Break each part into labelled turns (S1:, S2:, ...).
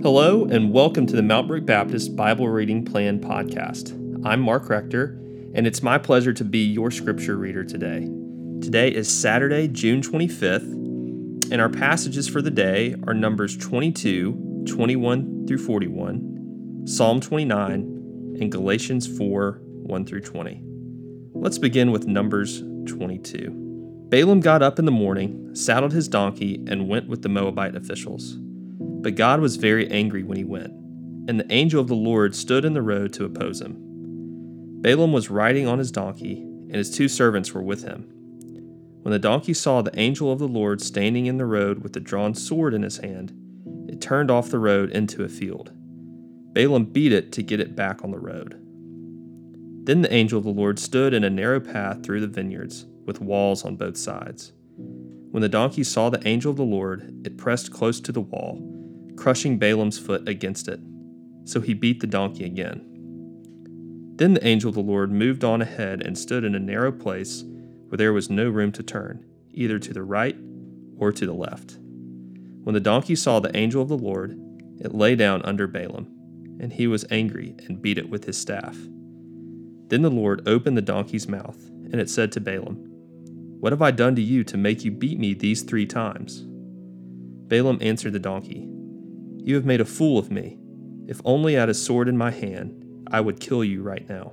S1: Hello, and welcome to the Mount Brook Baptist Bible Reading Plan podcast. I'm Mark Rector, and it's my pleasure to be your scripture reader today. Today is Saturday, June 25th, and our passages for the day are Numbers 22, 21 through 41, Psalm 29, and Galatians 4, 1 through 20. Let's begin with Numbers 22. Balaam got up in the morning, saddled his donkey, and went with the Moabite officials. But God was very angry when he went, and the angel of the Lord stood in the road to oppose him. Balaam was riding on his donkey, and his two servants were with him. When the donkey saw the angel of the Lord standing in the road with a drawn sword in his hand, it turned off the road into a field. Balaam beat it to get it back on the road. Then the angel of the Lord stood in a narrow path through the vineyards, with walls on both sides. When the donkey saw the angel of the Lord, it pressed close to the wall, crushing Balaam's foot against it. So he beat the donkey again. Then the angel of the Lord moved on ahead and stood in a narrow place where there was no room to turn, either to the right or to the left. When the donkey saw the angel of the Lord, it lay down under Balaam, and he was angry and beat it with his staff. Then the Lord opened the donkey's mouth, and it said to Balaam, "What have I done to you to make you beat me these 3 times?" Balaam answered the donkey, "You have made a fool of me. If only I had a sword in my hand, I would kill you right now."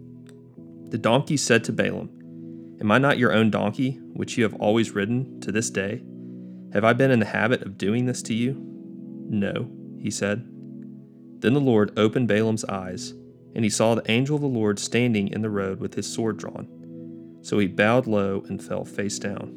S1: The donkey said to Balaam, "Am I not your own donkey, which you have always ridden to this day? Have I been in the habit of doing this to you?" "No," he said. Then the Lord opened Balaam's eyes, and he saw the angel of the Lord standing in the road with his sword drawn. So he bowed low and fell face down.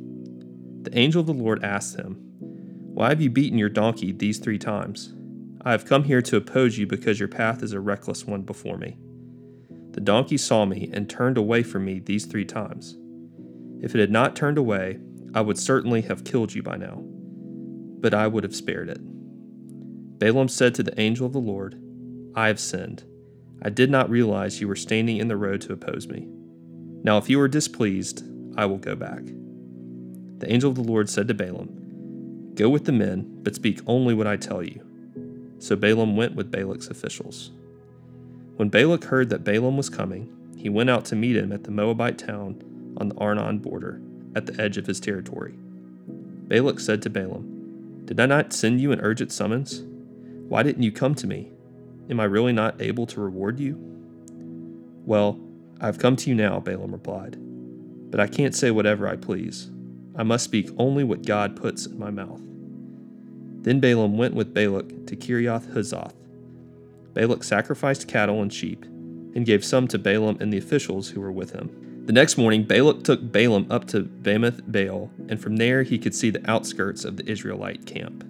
S1: The angel of the Lord asked him, "Why have you beaten your donkey these 3 times? I have come here to oppose you because your path is a reckless one before me. The donkey saw me and turned away from me these 3 times. If it had not turned away, I would certainly have killed you by now, but I would have spared it." Balaam said to the angel of the Lord, "I have sinned. I did not realize you were standing in the road to oppose me. Now if you are displeased, I will go back." The angel of the Lord said to Balaam, "Go with the men, but speak only what I tell you." So Balaam went with Balak's officials. When Balak heard that Balaam was coming, he went out to meet him at the Moabite town on the Arnon border, at the edge of his territory. Balak said to Balaam, "Did I not send you an urgent summons? Why didn't you come to me? Am I really not able to reward you?" "Well, I have come to you now," Balaam replied, "but I can't say whatever I please. I must speak only what God puts in my mouth." Then Balaam went with Balak to Kiriath Huzoth. Balak sacrificed cattle and sheep, and gave some to Balaam and the officials who were with him. The next morning, Balak took Balaam up to Bamoth Baal, and from there he could see the outskirts of the Israelite camp.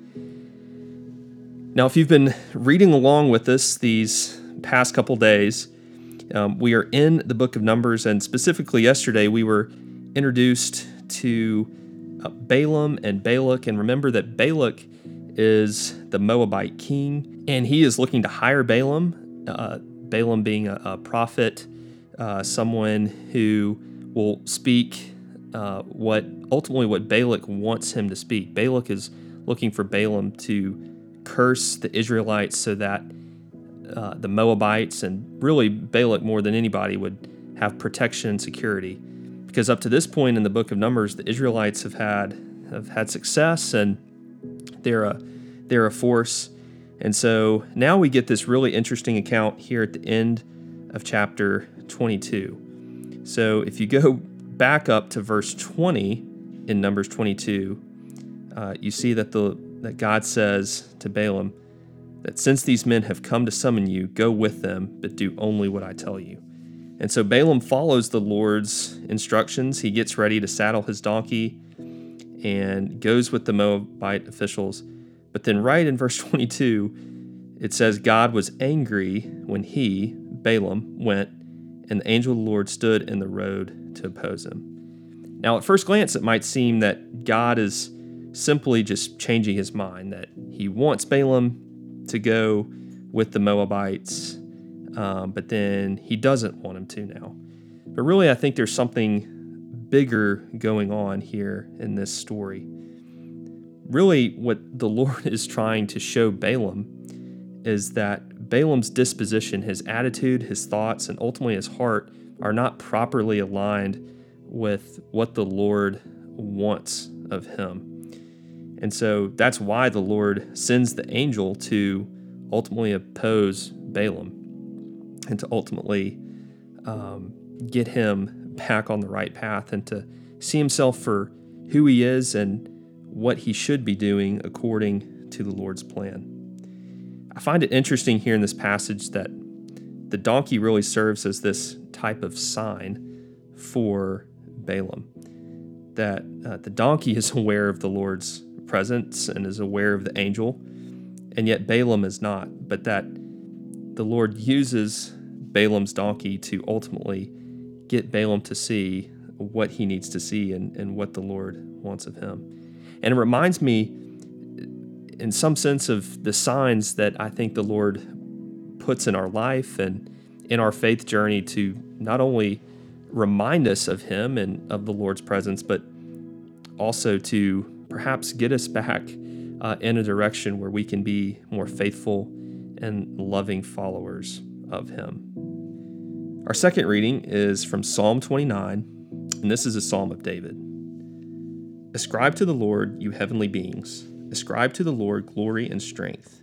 S1: Now, if you've been reading along with us these past couple days, we are in the book of Numbers, and specifically yesterday we were introduced to Balaam and Balak. And remember that Balak is the Moabite king, and he is looking to hire Balaam, Balaam being a prophet, someone who will speak what Balak wants him to speak. Balak is looking for Balaam to curse the Israelites so that the Moabites, and really Balak more than anybody, would have protection and security. Because up to this point in the book of Numbers, the Israelites have had success, and they're a force. And so now we get this really interesting account here at the end of chapter 22. So if you go back up to verse 20 in Numbers 22, you see that God says to Balaam that since these men have come to summon you, go with them, but do only what I tell you. And so Balaam follows the Lord's instructions. He gets ready to saddle his donkey and goes with the Moabite officials. But then right in verse 22, it says God was angry when he, Balaam, went, and the angel of the Lord stood in the road to oppose him. Now, at first glance, it might seem that God is simply just changing his mind, that he wants Balaam to go with the Moabites, but then he doesn't want him to now. But really, I think there's something bigger going on here in this story. really what the Lord is trying to show Balaam is that Balaam's disposition, his attitude, his thoughts, and ultimately his heart are not properly aligned with what the Lord wants of him. And so that's why the Lord sends the angel to ultimately oppose Balaam and to ultimately get him back on the right path and to see himself for who he is and what he should be doing according to the Lord's plan. I find it interesting here in this passage that the donkey really serves as this type of sign for Balaam, that the donkey is aware of the Lord's presence and is aware of the angel, and yet Balaam is not, but that the Lord uses Balaam's donkey to ultimately get Balaam to see what he needs to see and what the Lord wants of him. And it reminds me, in some sense, of the signs that I think the Lord puts in our life and in our faith journey to not only remind us of Him and of the Lord's presence, but also to perhaps get us back in a direction where we can be more faithful and loving followers of Him. Our second reading is from Psalm 29, and this is a psalm of David. Ascribe to the Lord, you heavenly beings. Ascribe to the Lord glory and strength.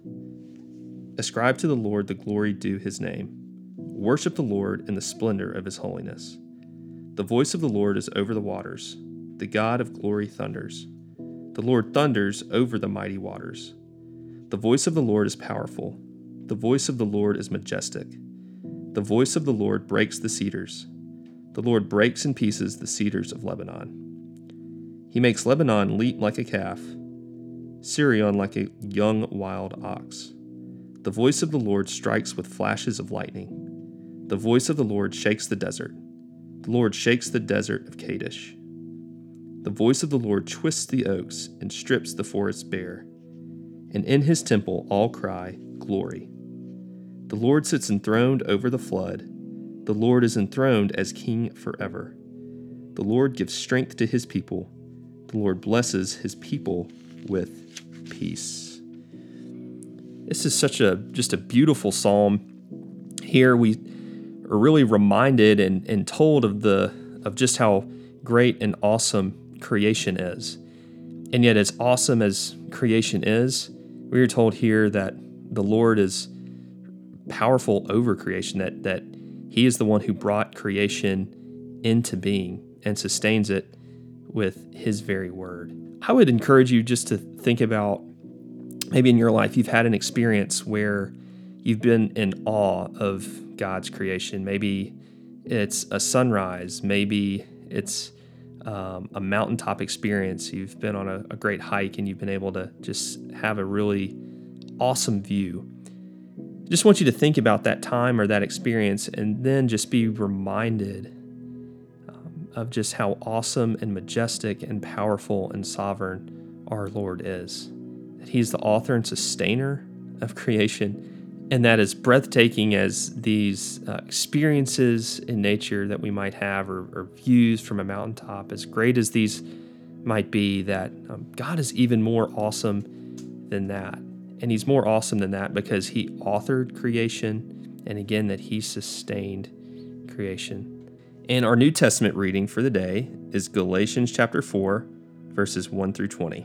S1: Ascribe to the Lord the glory due His name. Worship the Lord in the splendor of His holiness. The voice of the Lord is over the waters. The God of glory thunders. The Lord thunders over the mighty waters. The voice of the Lord is powerful. The voice of the Lord is majestic. The voice of the Lord breaks the cedars. The Lord breaks in pieces the cedars of Lebanon. He makes Lebanon leap like a calf, Sirion like a young wild ox. The voice of the Lord strikes with flashes of lightning. The voice of the Lord shakes the desert. The Lord shakes the desert of Kadesh. The voice of the Lord twists the oaks and strips the forests bare. And in His temple all cry, Glory. The Lord sits enthroned over the flood. The Lord is enthroned as King forever. The Lord gives strength to His people. The Lord blesses His people with peace. This is just a beautiful psalm. Here we are really reminded and told of just how great and awesome creation is. And yet, as awesome as creation is, we are told here that the Lord is powerful over creation, that He is the one who brought creation into being and sustains it with His very word. I would encourage you just to think about, maybe in your life you've had an experience where you've been in awe of God's creation. Maybe it's a sunrise. Maybe it's a mountaintop experience. You've been on a great hike and you've been able to just have a really awesome view. Just want you to think about that time or that experience and then just be reminded of just how awesome and majestic and powerful and sovereign our Lord is. That He's the author and sustainer of creation, and that as breathtaking as these experiences in nature that we might have or views from a mountaintop, as great as these might be, that God is even more awesome than that. And He's more awesome than that because He authored creation, and again, that He sustained creation. And our New Testament reading for the day is Galatians chapter 4, verses 1 through 20.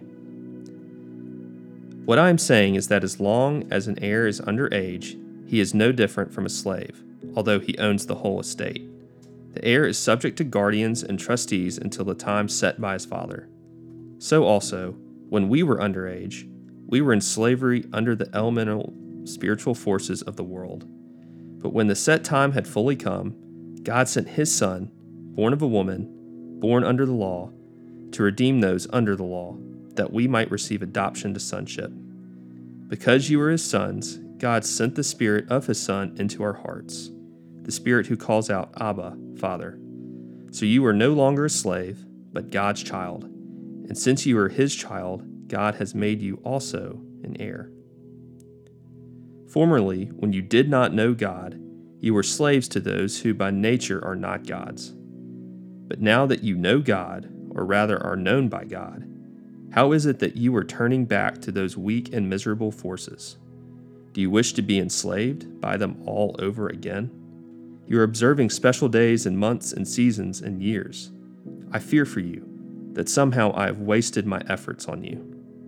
S1: What I am saying is that as long as an heir is under age, he is no different from a slave, although he owns the whole estate. The heir is subject to guardians and trustees until the time set by his father. So also, when we were under age, we were in slavery under the elemental spiritual forces of the world. But when the set time had fully come, God sent His Son, born of a woman, born under the law, to redeem those under the law, that we might receive adoption to sonship. Because you are His sons, God sent the Spirit of His Son into our hearts, the Spirit who calls out, Abba, Father. So you are no longer a slave, but God's child. And since you are His child, God has made you also an heir. Formerly, when you did not know God, you were slaves to those who by nature are not God's. But now that you know God, or rather are known by God, How is it that you are turning back to those weak and miserable forces? Do you wish to be enslaved by them all over again? You are observing special days and months and seasons and years. I fear for you that somehow I have wasted my efforts on you.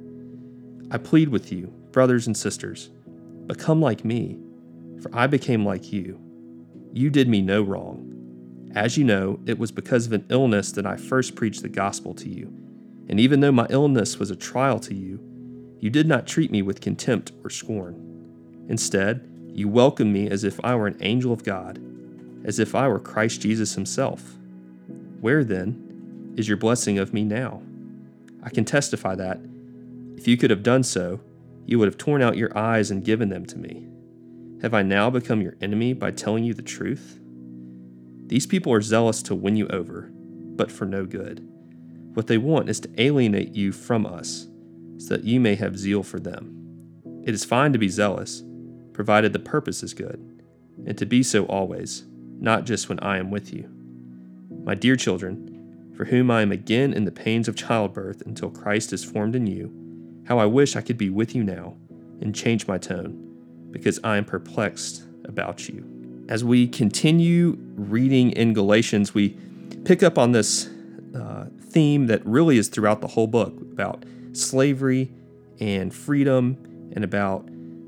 S1: I plead with you, brothers and sisters, become like me, for I became like you. You did me no wrong. As you know, it was because of an illness that I first preached the gospel to you. And even though my illness was a trial to you, you did not treat me with contempt or scorn. Instead, you welcomed me as if I were an angel of God, as if I were Christ Jesus himself. Where, then, is your blessing of me now? I can testify that, if you could have done so, you would have torn out your eyes and given them to me. Have I now become your enemy by telling you the truth? These people are zealous to win you over, but for no good. What they want is to alienate you from us, so that you may have zeal for them. It is fine to be zealous, provided the purpose is good, and to be so always, not just when I am with you. My dear children, for whom I am again in the pains of childbirth until Christ is formed in you, how I wish I could be with you now and change my tone, because I am perplexed about you. As we continue reading in Galatians, we pick up on this theme that really is throughout the whole book about slavery and freedom and about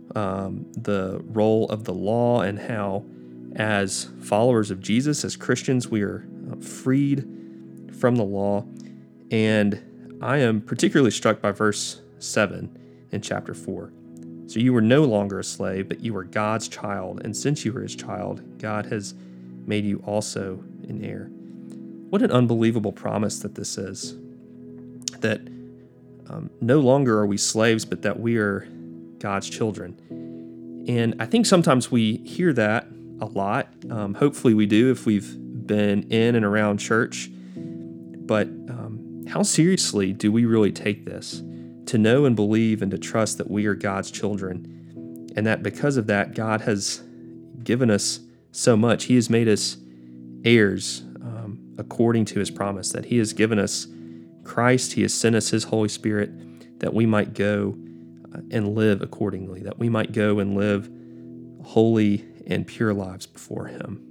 S1: the role of the law and how, as followers of Jesus, as Christians, we are freed from the law. And I am particularly struck by verse 7 in chapter 4. So you were no longer a slave, but you were God's child. And since you were his child, God has made you also an heir. What an unbelievable promise that this is. That no longer are we slaves, but that we are God's children. And I think sometimes we hear that a lot. Hopefully we do if we've been in and around church. But how seriously do we really take this? To know and believe and to trust that we are God's children, and that because of that, God has given us so much. He has made us heirs according to his promise, that he has given us Christ. He has sent us his Holy Spirit that we might go and live accordingly, that we might go and live holy and pure lives before him.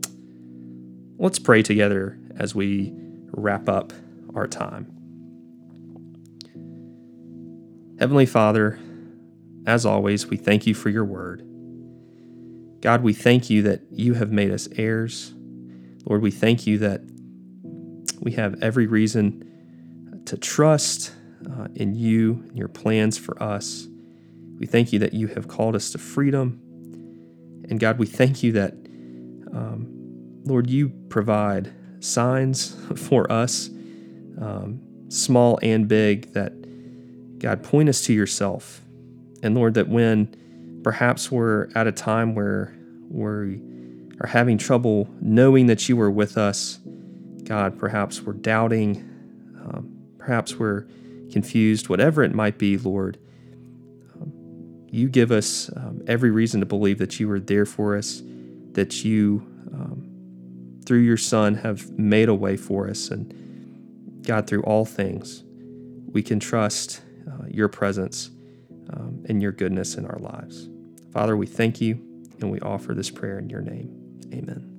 S1: Let's pray together as we wrap up our time. Heavenly Father, as always, we thank you for your word. God, we thank you that you have made us heirs. Lord, we thank you that we have every reason to trust in you and your plans for us. We thank you that you have called us to freedom. And God, we thank you that, Lord, you provide signs for us, small and big, that, God, point us to yourself. And Lord, that when perhaps we're at a time where we are having trouble knowing that you are with us, God, perhaps we're doubting, perhaps we're confused, whatever it might be, Lord, you give us every reason to believe that you are there for us, that you, through your Son, have made a way for us. And God, through all things, we can trust your presence and your goodness in our lives. Father, we thank you and we offer this prayer in your name. Amen.